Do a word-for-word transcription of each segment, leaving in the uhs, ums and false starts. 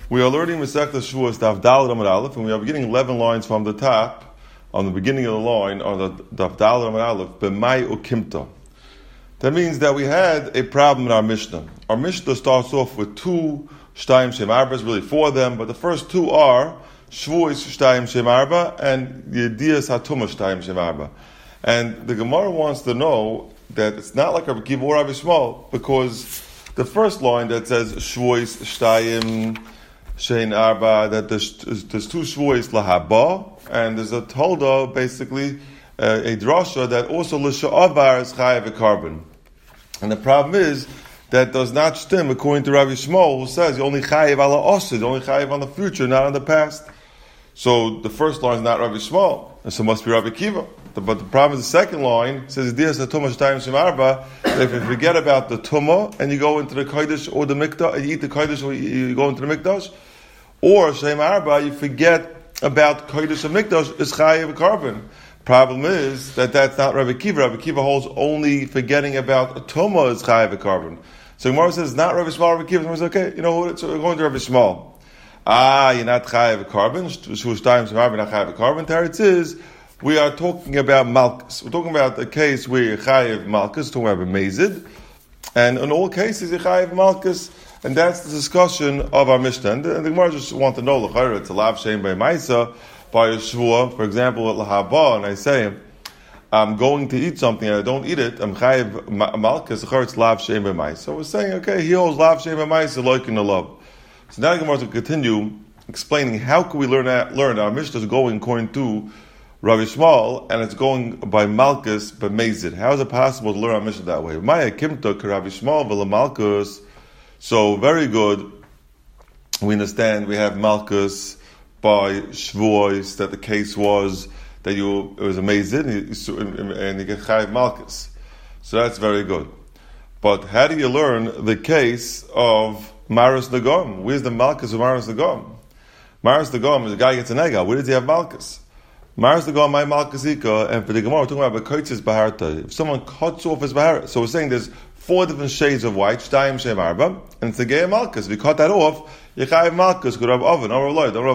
We are learning Masechta Shavuos Daf Daled Amud Aleph, and we are beginning eleven lines from the top, on the beginning of the line, on the Daf Daled Amud Aleph, B'mai Ukimta. That means that we had a problem in our Mishnah. Our Mishnah starts off with two Shtayim Shem Arba, really four of them, but the first two are Shavuos Shtayim Shem Arba and Yediyas HaTumah Shtayim Shem Arba. And the Gemara wants to know that it's not like Rabbi Kiva or Rabbi Shmuel, because the first line that says Shavuos Shtayim Shein Arba, that there's, there's two Shavuos Lahaba, and there's a Tolda, basically, uh, a drasha that also L'sha'avar is Chayav a carbon. And the problem is that does not stem according to Rabbi Shmuel, who says you only Chayav ala Osid, only Chayav on the future, not on the past. So the first line is not Rabbi Shmuel, and so it must be Rabbi Kiva. But the problem is the second line says Diyas HaTumah Shtayim Shem Arba, that if you forget about the Tumah and you go into the Kodesh or the Mikdash, and you eat the Kodesh or you go into the Mikdash, or Shem Arba, you forget about Kodesh and Mikdash, is Chayav a carbon. Problem is that that's not Rabbi Kiva. Rabbi Kiva holds only forgetting about a Tumah is Chayav a carbon. So Gemara says, not Rabbi Shmuel, Rabbi Kiva. Gemara says, okay, you know what, so we're going to Rabbi Shmuel. Ah, you're not Chayav a carbon. Shush Shtayim Shem Arba, not Chayav a carbon. Teretz is, we are talking about Malkus. We're talking about a case where you're Chayav Malkus, talking about Mezid. And in all cases, you're Chayav Malkus. And that's the discussion of our Mishnah. And the, and the Gemara just want to know, it's a lav shein by Maisa, by a Shvua, for example, at Lahaba, and I say, I'm going to eat something and I don't eat it, I'm Chayav Malkus, it's lav shein by Maisa. So we're saying, okay, he holds lav shein by Maisa, like in the love. So now the Gemara will continue explaining how can we learn that, learn our Mishnah is going according to Rabbi Shmuel, and it's going by Malkus, by Mezid. How is it possible to learn our Mishnah that way? Maya Kimta, Rabbi Shmuel, Vela Malkus. So, very good. We understand we have Malkus by Shavuos, that the case was that you, it was a Mezid, and, and you get Chayav Malkus. So that's very good. But how do you learn the case of Maris Nagam? Where's the Malkus of Maris Nagam? Maris Nagam is the guy who gets a nega. Where does he have Malkus? Maris Nagam, my Malkusika, and for the Gemara, we're talking about Bekoitzis Baharta. If someone cuts off his Bahar, so we're saying there's four different shades of white, Shtayim Shem Arba, and it's the Gei Malkus. If you cut that off, you Chayav Malkus, good Rav Oven, Amar Loi, don't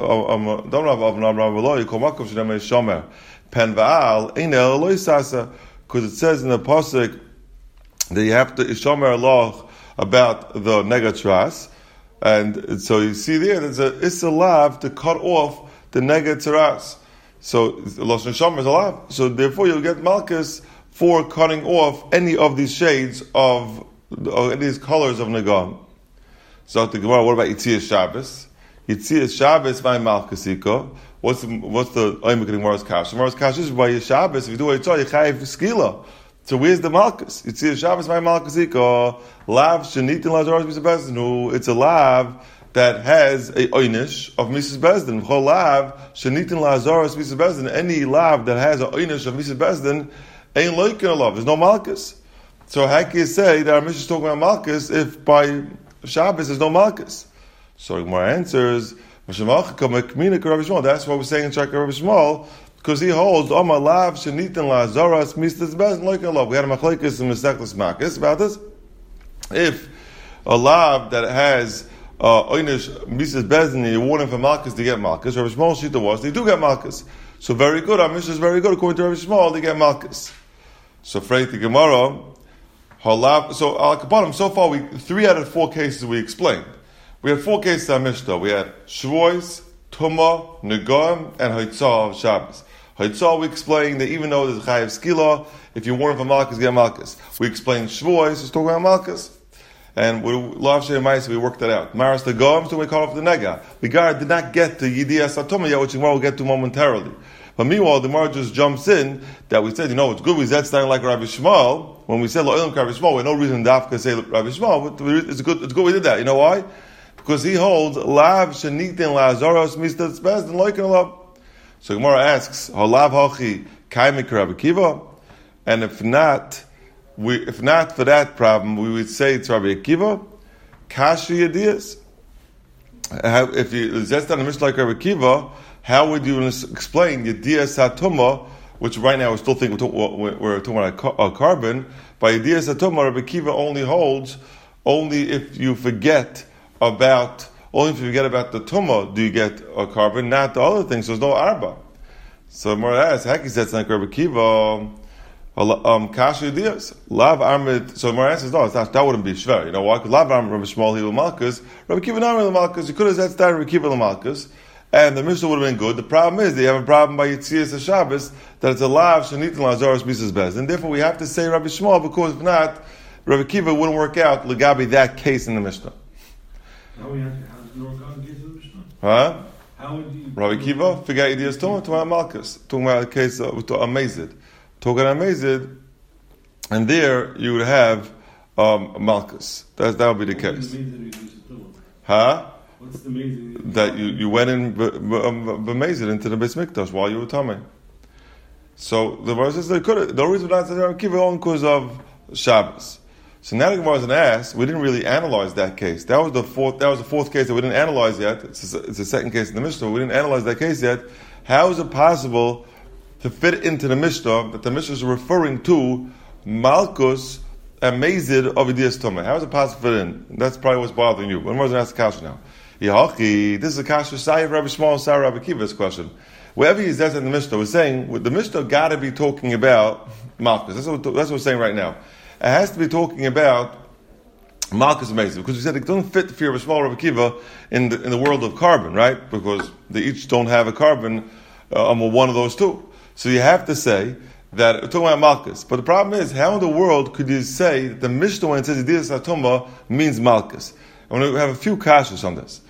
Rav Oven, Amar Loi, you call Malkus, Shem Shomer, Pen Va'al, Ein El Loi Sasa, because it says in the Pasuk that you have to Shomer Allah about the Negatras, and so you see there, there's a, it's a lav to cut off the Negatras. So, Lashon Shomer is a lav. So therefore you'll get Malkus for cutting off any of these shades of, of these colors of Nagam. So the Gemara, what about Yitzias Shabbos? Yitzias Shabbos by Malkusika. What's the what's the Oimek in Gemara's Kash? Gemara's Kash is by Shabbos. If you do it, you chayav skila. So where's the Malkus? Yitzias Shabbos by Malkusika. Lav shenit in Lazarus Misas Bezdin. It's a lav that has a oynish of Misas Bezdin. Chol lav shenit in Lazarus Misas Bezdin. Any lav that has a oynish of Misas Bezdin ain't like in a love. There's no Malkus. So how can you say that our Mishnah is talking about Malkus if by Shabbos there's no Malkus? So Gemara answers, that's what we're saying in Shakar Rabbi Shmuel, because he holds Omar Lav Shenitin Lazaras Mistas Bezdin like in a love. We had a machlekes in Mesechtas Makos about this. If a lav that has uh, Oynish Mistas Bezdin, you warn him for Malkus to get Malkus. Rabbi Shmuel Shita was they do get Malkus. So very good. Our Mishnah is very good according to Rabbi Shmuel. They get Malkus. So Freit the Gemara, Halav. So Al Kapanim. So far, we three out of four cases we explained. We had four cases on Mishnah. We had Shavuos, Tumah, Negam, and Haitzah of Shabbos. Haitzah we explained that even though there's Chayav Skila, if you warn for Malkus, get Malkus. We explained Shavuos is talking about Malkus. And we love Shem Ma'is, we worked that out. Maris the Gom, so we call off the Nega. The guy did not get to Yidiyas HaTumah yet, which the Gemara will get to momentarily. But meanwhile, the Gemara just jumps in that we said, you know, it's good we said something like Rabbi Shmuel. When we said Lo'ilam Rabbi Shmuel, we had no reason Dafka say Rabbi Shmuel, but it's good, it's good we did that. You know why? Because he holds Lav Shenitin Lazaros Mistas Bezdin Loikin Lav. So Gemara asks, Halav Hachi Kaimik Rabbi Kiva? And if not, we, if not for that problem, we would say it's Rabbi Akiva, Kashi Yadiyas. If you that's not a Mishnah like Rabbi Akiva, how would you explain Yediyas HaTumah, which right now we still think we're talking, we're talking about a carbon, by Yediyas HaTumah, Rabbi Akiva only holds only if you forget about Only if you forget about the tumah do you get a carbon, not the other things. So there's no arba. So Mora asks, Haki says like Rabbi Kiva, um, Kasha Dias, Lav Armid. So Mora says, no, it's not, that wouldn't be shver. You know why? Because Lav Armid Rabbi Shmuel Hilu Malkus, Rabbi Kiva not Hilu Malkus. You could have said started Rabbi Kiva Malkus, and the Mishnah would have been good. The problem is they have a problem by Yitzias Shabbos that it's a Lav Shanit Lazaros Mises Bez, and therefore we have to say Rabbi Shmuel because if not, Rabbi Kiva wouldn't work out Legabi that case in the Mishnah. How we have to how does it work out in case of the Mishnah? Huh? How would you Rabbi Kiva, figure out ideas talking about Malchus, talking about a case of Amazid, talking about Amazid, and there you would have um, Malchus. That that would be the case. Huh? What's the amazing? That you, you went in b'mazid into the Beis Mikdash while you were tummy. So the verse says they could. The only reason we're not saying Rabbi Kiva only because of Shabbos. So now the Gemara is an ass. We didn't really analyze that case. That was the fourth. That was the fourth case that we didn't analyze yet. It's, a, it's the second case in the Mishnah. We didn't analyze that case yet. How is it possible to fit into the Mishnah that the Mishnah is referring to Malchus and Mazid of Idiyas Tumah? How is it possible to fit in? That's probably what's bothering you. But I'm going to ask the kasha now. Yahachi, this is a kasha Sayyid Rabbi Shmuel and Sarah Rabbi Kiva's question. Wherever he says in the Mishnah, we're saying the Mishnah got to be talking about Malchus. That's what, that's what we're saying right now. It has to be talking about Malchus Mazid, because we said it doesn't fit the fear of a small Rabbi Kiva in the in the world of carbon, right? Because they each don't have a carbon uh, on one of those two. So you have to say that we're talking about Malchus. But the problem is, how in the world could you say that the Mishnah when it says Idiyas Hatumah means Malchus? I want to have a few kashas on this.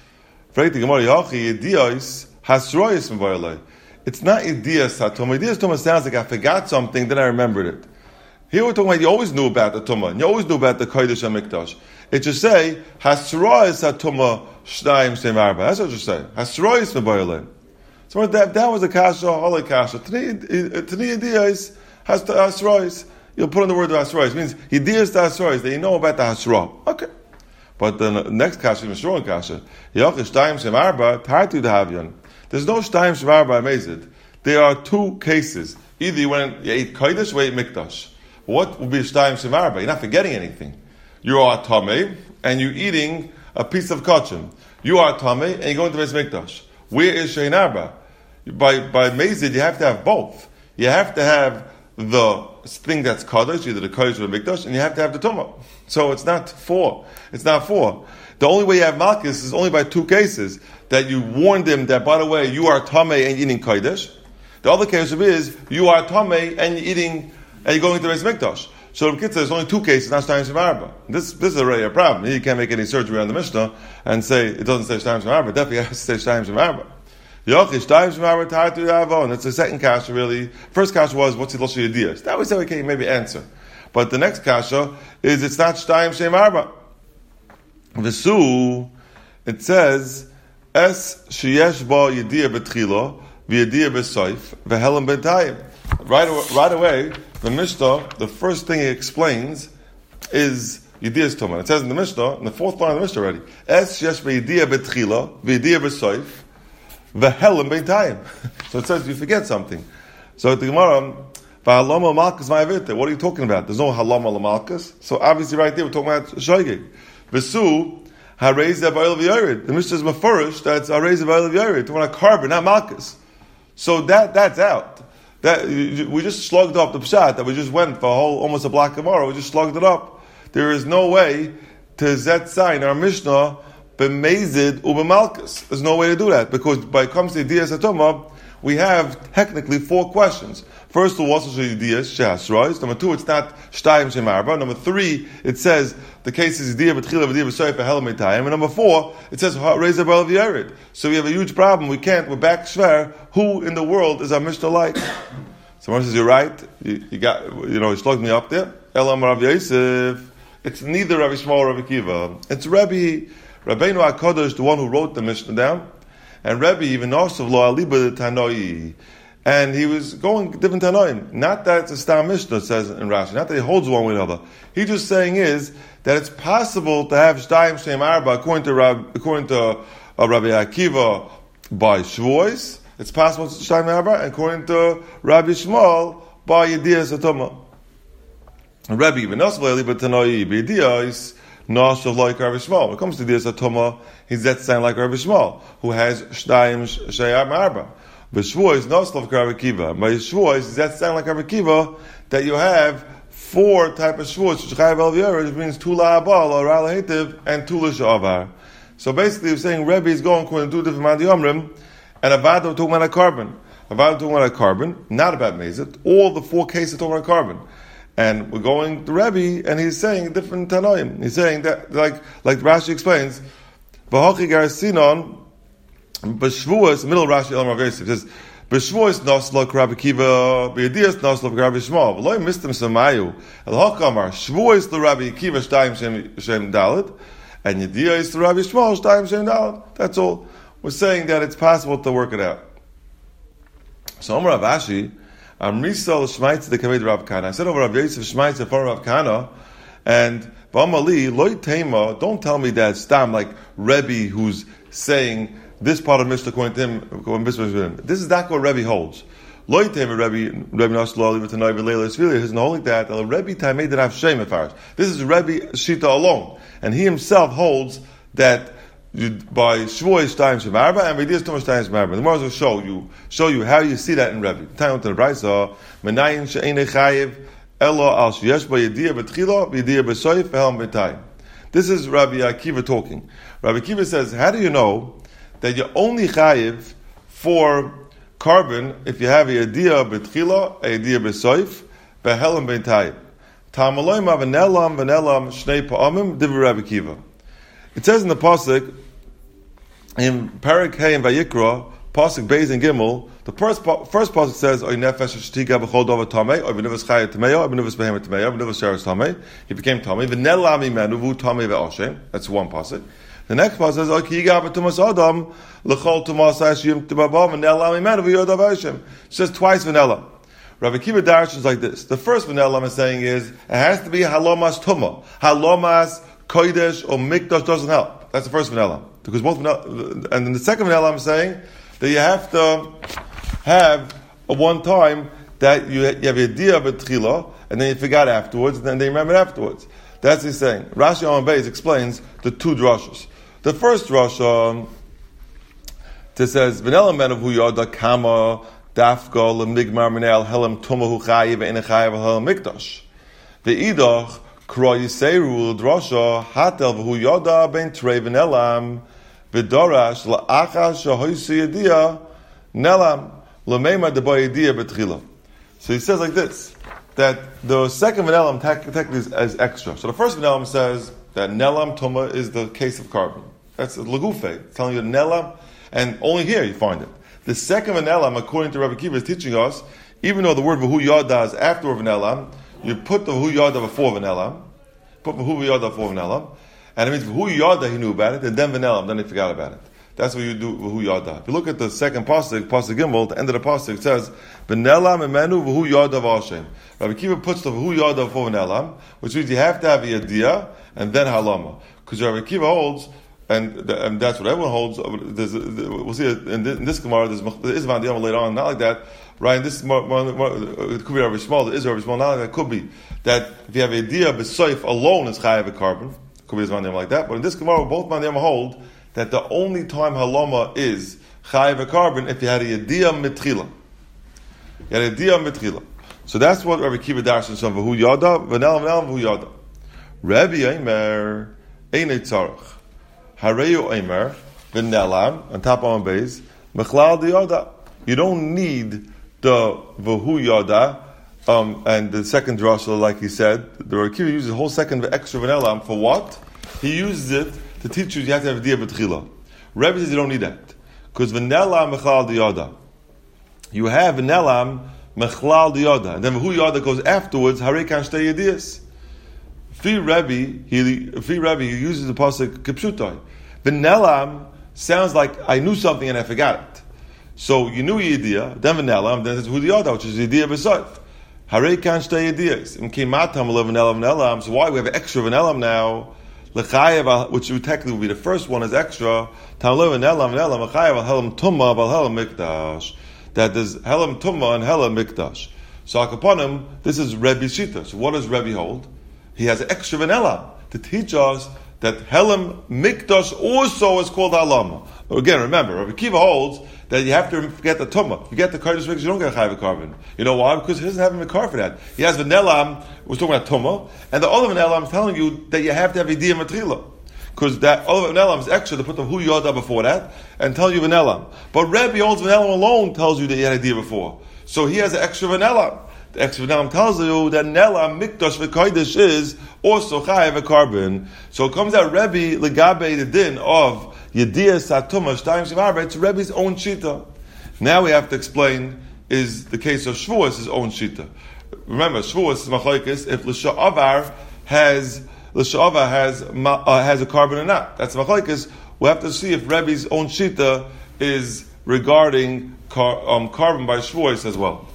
It's not Idiyas Hatumah. Idiyas Hatumah sounds like I forgot something, then I remembered it. Here we're talking about you always knew about the Tumah, and you always knew about the Kodesh HaMikdash. It should say, Hasrois HaTumah Shnayim Shem Arba. That's what it should say. Hasrois Mebayaleh. So that, that was a kasha, holy kasha. Tani Yediyas has Hasrois. You'll put in the word of Hasrois. It means Yediyas to Hasrois, that you know about the Hasra. Okay. But the next kasha is a strong kasha. Yoch Shnayim Shem Arba, Tartu Dahavyan. There's no Shnayim Shem Arba Amazid. There are two cases. Either you went, you ate Kodesh or you ate Mikdash. What would be Shtayim Shem Arba? You're not forgetting anything. You are Tameh, and you're eating a piece of kachim. You are Tameh, and you're going to Beis Mikdash. Where is Shein Arba? By, by Mazid, you have to have both. You have to have the thing that's Kaddish, either the Kaddish or the Mikdash, and you have to have the Tumah. So it's not four. It's not four. The only way you have Malchus is only by two cases, that you warned him that, by the way, you are Tameh and eating Kaddish. The other case is, you are Tameh and you're eating and you're going to Beis Mikdash. So the Kitzah, there's only two cases, not Shtayim Shem Arba. This this is already a problem. You can't make any surgery on the Mishnah and say it doesn't say Shtayim Shem Arba. It definitely has to say Shtayim Shem Arba. Yochish Shtayim Shem Arba Tartu Yavon. That's the second kasha really. First kasha was what's the Lashon Yediyas. That we said we can maybe answer. But the next kasha is it's not Shtayim Shem Arba. V'su, it says Es Sheyesh Ba Yediyah B'Tchila V'Yediyah B'Soif V'Helam B'Tayim. Right right away. The Mishnah, the first thing he explains is Yediyas Tumah. It says in the Mishnah, in the fourth line of the Mishnah already, Es sheyesh be'yediyah betchila, v'yediyah b'soif, v'helim be'tayim. So it says you forget something. So at the Gemara, v'halama malchus ma'avite. What are you talking about? There's no halama l'malchus. So obviously right there we're talking about shoygig. V'su, harez avayil v'yorid. The Mishnah is mafurish, that's harez avayil v'yorid. Talking about carbon, not malchus. So that that's out. That, we just slugged up the pshat that we just went for a whole, almost a block of tomorrow. We just slugged it up. There is no way to zet sign our Mishnah b'mezid u'b'malchus. There's no way to do that because by it comes to Yediyas Hatumah, we have technically four questions. First of all, what's Yediyas Shehasrois? Number two, it's not Shtayim Shem Arba. Number three, it says the case is Yediyah B'Tchila V'Yediyah B'Soif V'Helam B'Tayim. And number four, it says Reza Bar V'Yerid. So we have a huge problem. We can't. We're back shver. Who in the world is our Mishnah like? Someone says you're right. You, you got, you know, he slugged me up there. Elam Rav Yosef. It's neither Rabbi Shmuel or Rabbi Kiva. It's Rabbi Rabbeinu HaKadosh, the one who wrote the Mishnah down, and Rabbi even also Lo Aliba the Tanoi. And he was going different Tanoim. Not that it's a Stam Mishnah, it says in Rashi. Not that he holds one way or the other. He's just saying is that it's possible to have Shtayim Shem Arba according to Rab, according to uh, Rabbi Akiva by Shvois. It's possible to Shtayim Arba according to Rabbi Shmuel by Yediyas Hatumah. Rabbi even also Lo Aliba Tanoi. B'Yediyas Nashav like Rabbi Shmuel. When it comes to Dias Atoma, he's that sound like Rabbi Shmuel, who has Shtayim Shayam Arba. But Shvuos Naslav Rabbi Kiva. By Shvuos, does that sound like Rabbi Kiva that you have four type of Shvuos, Chayav El V'Yer, which means Tula Abal, or Rala Hetiv, and Tula Shavar. So basically, we're saying Rebbe is going according to two different Mandi Omrim, and Avada talking about a carbon. Avada talking about a carbon, not about Mezit. All the four cases talking about a carbon. And we're going to Rebbe, and he's saying different Tanoim. He's saying that, like like Rashi explains, V'hochi Garasinon, B'Shvuos, middle Rashi El Marvesiv, says, B'Shvuos Noslok Rabbi Kiva, B'Yedias Noslok Rabbi Shmuel, V'loi Mistim Samayu, El Hokamar, Shvuos L'Rabbi Kiva Shtayim Shem Dalet, and Yedias L'Rabbi Shmuel Shtayim Shem Dalet. That's all. We're saying that it's possible to work it out. So Omer Rav Ashi, Amrisol Shmaitz the Kamed Rav Kana. I said over Rav Yosef Shmaitz for Rav Kana, and B'Amali Loi Tema. Don't tell me that Stam like Rebbe who's saying this part of Mishnah according to him. This is not what Rebbe holds. Loi Tema Rebbe Rebbe Naslo Liva Tanoi V'Leila Esvili. He's not holding that. Rebbe Taimei did have Shem Efarish. This is Rebbe Shita alone, and he himself holds that. By Shvuos Shtayim Shem Arba and V'Yedias Tuma Shtayim Shem Arba. The Gemara will show you, show you how you see that in Rebbe. Time to the Brayso, Menayin she'enei chayiv elo al sheyesh ba yediyah b'tchila v'yediyah b'soif v'helm v'tayim. This is Rabbi Akiva talking. Rabbi Akiva says, how do you know that you're only chayiv for carbon if you have a yediyah b'tchila, a yediyah b'soif, v'helm v'tayim? Ta'amaloi ma v'nelam v'nelam shnei pa'amim divrei Rabbi Akiva. It says in the pasuk in Parak Hey and Vayikra, pasuk Beis and Gimel, the first first pasuk says, "Oy nefesh shtika b'chol davar tamei, oy b'nefesh chayat tamei, oy b'nefesh behemet tamei, oy b'nefesh sheretz tamei." He became tamei. V'nelam imenu v'hu tamei ve'oshem. That's one pasuk. The next pasuk says, "Oy ki yigav b'tumas adam l'chol tumas hashiyim t'babav v'nelam imenu v'yodav hashim." It says twice v'nelam. Rabbi Akiva Darsh is like this. The first v'nelam is saying is it has to be halomas tuma, halomas kodesh or mikdash doesn't help. That's the first v'nelam. Because both, and then the second v'nelam I'm saying that you have to have a one time that you, you have a idea of a tchila, and then you forgot afterwards, and then they remember afterwards. That's what he's saying. Rashi on Beis explains the two drashas. The first drasha, it says, v'nelam ben of hu yada kama dafka l'migmar minel helam tumahu chayiv ve'en chayiv helam mikdash. Ve'idach kro yiseru drasha hatel v'hu yada ben trei v'nelam v'dorash la'achas shahoysi yediyah nelam l'meima deba yediyah betchila. So he says like this, that the second v'nelam technically is as extra. So the first v'nelam says that nelam tuma is the case of carbon. That's lagufe, telling you nelam, and only here you find it. The second v'nelam, according to Rabbi Akiva, is teaching us, even though the word v'hu yada is after v'nelam, you put the v'hu yada before v'nelam, put v'hu yada before v'nelam, and it means v'hu yada he knew about it, and then v'nelam, then he forgot about it. That's what you do v'hu yada. If you look at the second pasuk, pasuk Gimel, the end of the pasuk, it says v'nelam emenu v'hu yada v'ashem. Rabbi Akiva puts the v'hu yada before v'nelam, which means you have to have a yadiyah and then halama, because Rabbi Akiva holds. And, and that's what everyone holds. There's, we'll see it in this, in this Gemara. There's Isvan Diyam later on, not like that. Right? This more, more, more, it could be Rabbi Shmuel. It is Rabbi Shmuel. Not like that. It could be that if you have a idea b'soif alone is chayav a carbon. It could be Isvan Diyam like that. But in this Gemara, both Isvan Diyam hold that the only time halama is chayav a carbon if you had a idea mitchila. You had a idea mitchila. So that's what Rabbi Akiva darshan from v'hu yada v'nelam v'nelam v'hu yada. Rabbi Eimer einei tzarach. Hareyu Eimer v'nelam on top of base mechlal diyada. You don't need the v'hu yada um, and the second drasha, like he said. The Rabbi Akiva uses the whole second extra v'nelam for what? He uses it to teach you you have to have a diya b'tchila. Rebbe says you don't need that because v'nelam mechlal diyada. You have v'nelam mechlal diyada, and then v'hu yada goes afterwards. Harei kan shtei yediyas. Fi Rebbe, he Fi Rebbe he uses the pasuk kipshutai. V'nelam sounds like I knew something and I forgot it. So you knew yediyah, then v'nelam, then it's hu yada, which is yediyah b'soif. Harei kan shtei yediyas. Im keimatam v'nelam v'nelam. So why we have extra v'nelam now? L'chayev, which would technically would be the first one is extra. Tam lo v'nelam v'nelam l'chayev helam tumma v'al helam mikdash. That there's helam tumma and helam mikdash. So akaponim, this is Rebbe Shita. So what does Rebbe hold? He has extra v'nelam to teach us that Helam Mikdash also is called Alama. Again, remember, Rabbi Kiva holds that you have to forget the Tumah. If you get the Kodesh Mikdash, you don't get a Chayav Carbon. You know why? Because he doesn't have a Makar for that. He has Vanelam, we're talking about Tumah, and the other Vanelam is telling you that you have to have a Diyah Matrila. Because that other Vanelam is extra to put the Hu Yoda before that and tell you Vanelam. But Rebbe holds Vanelam alone tells you that you had a Diyah before. So he has an extra Vanelam. The extra Vanelam tells you that Nelam Mikdash V'Kodesh is also Chayav Carbon. So it comes out Rebbe Legabe the din of Yediyah Satuma Shtayim Shivarba. It's Rebbe's own shita. Now we have to explain is the case of Shavuos his own shita. Remember, Shavuos is machlokes if L'Sha'avar has L'Sha'avar has uh, has a carbon or not. That's machlokes. We have to see if Rebbe's own shita is regarding car, um, carbon by Shavuos as well.